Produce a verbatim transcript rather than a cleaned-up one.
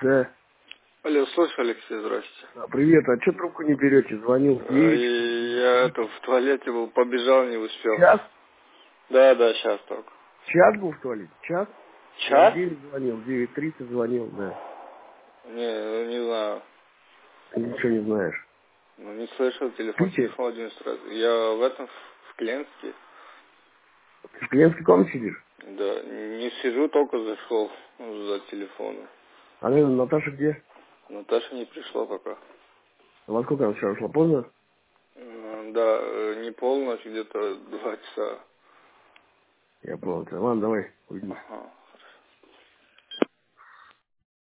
Да. Алло, слышь, Алексей, здрасте. А, привет, а что трубку не берете? Звонил. А, и я это, в туалете был, побежал, не успел. Час? Да, да, сейчас только. Час был в туалете? Час? Я в Час? девять звонил, в девять тридцать звонил, да. Не, ну, не знаю. Ты ничего не знаешь. Ну, не слышал, телефон Питер, телефон одиннадцать раз. Я в этом, в Кленске. ты в клиентской комнате сидишь? Да, не сижу, только зашел за телефоном. А наверное, Наташа где? Наташа не пришла пока. А во сколько она вчера ушла? Поздно? М, Да, э, не полночь, где-то два часа. Я понял. Ладно, давай, уйди. Ага.